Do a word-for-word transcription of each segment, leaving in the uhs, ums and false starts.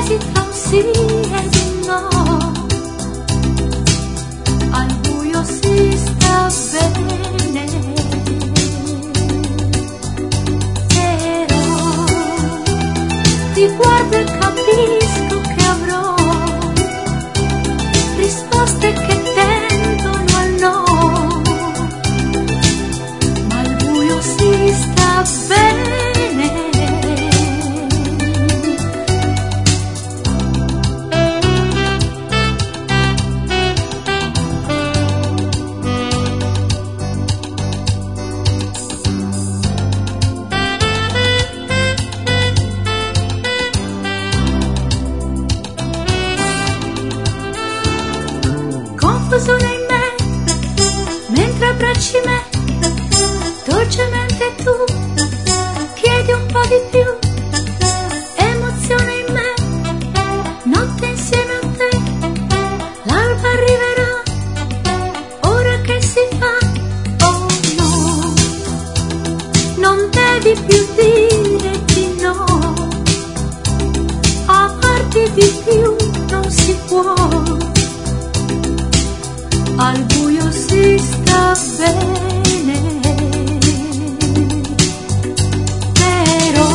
indecisi tra un sì ed un no. Al buio si sta bene, però ti guardo e capisco che avrò risposte che tendono al no, ma al buio si sta bene. Confusione in me, mentre abbracci me, dolcemente tu chiedi un po' di più. Emozione in me, notte insieme a te, l'alba arriverà, ora che si fa. Oh no, non devi più dire di no, amarti di più non si può. Al buio si sta bene, però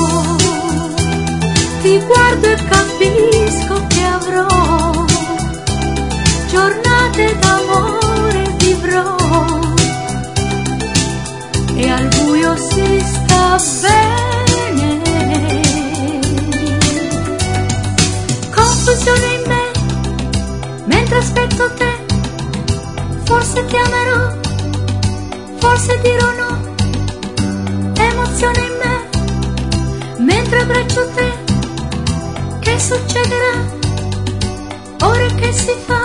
ti guardo e capisco che avrò giornate d'amore vivrò, e al buio si sta bene. Confusione in me, mentre aspetto te, forse ti amerò, forse dirò no. Emozione in me, mentre abbraccio te, che succederà, ora che si fa.